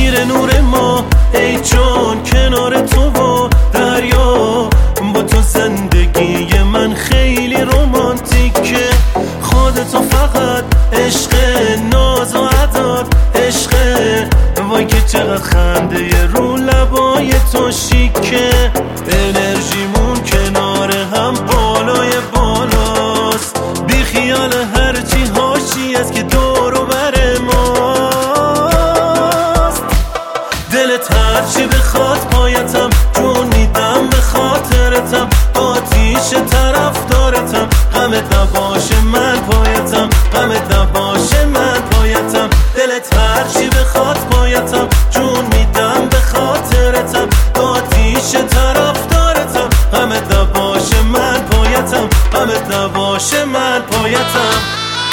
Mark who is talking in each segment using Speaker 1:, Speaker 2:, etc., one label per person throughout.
Speaker 1: میره نور ما، ای جان کنار تو و دریا. با تو زندگی من خیلی رومانتیکه، خودتو فقط عشق، ناز و عداد عشق. وای که چقدر خنده رو لبای تو شیکه، انرژیمون کنار هم بالای بالاست، بی خیال هرچی هاشی است که دور و بر ماست. دلت هرچی بخواد پایتم، جون میدم به خاطرتم، آتیش طرف دارتم، غمت نباشه من پایتم، غمت نباشه من پایتم. دلت هرچی بخواد پایتم، جون میدم به خاطرتم، آتیش طرف دارتم، غمت نباشه من پایتم، غمت نباشه من پایتم.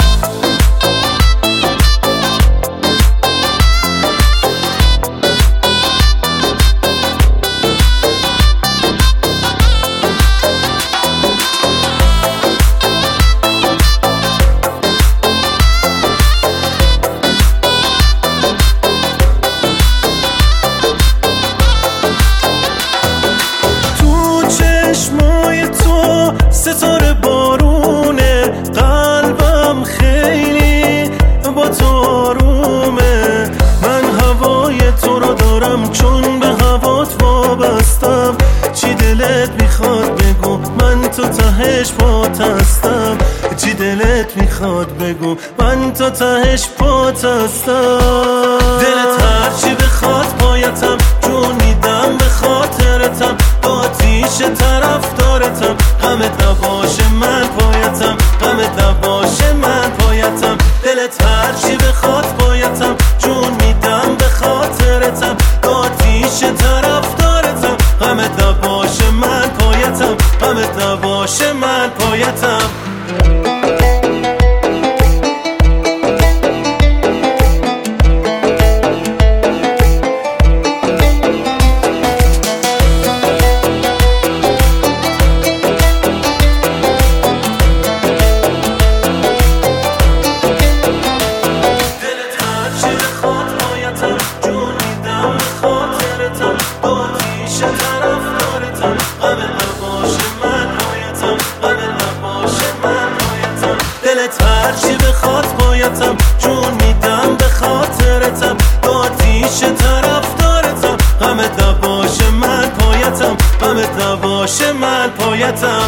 Speaker 1: ستاره بارونه، قلبم خیلی با تو آرومه. من هوای تو رو دارم چون به هوات وابستم، چی دلت میخواد بگو من تو تهش پات هستم، چی دلت میخواد بگو من تو تهش پات هستم. دلت هرچی بخواد پایتم، جون میدم به خاطرتم، آتیش طرف دارتم، غمت نباشه من پایتم، غمت نباشه من پایتم. دلت هرچی بخواد پایتم، جون میدم به خاطرتم، آتیش طرف دارتم، غمت نباشه من پایتم، غمت نباشه من پایتم. دلت هرچی بخواد پایتم، جون میدم به خاطرتم، آتیش طرف دارتم، غمت نباشه من پایتم، غمت نباشه من پایتم.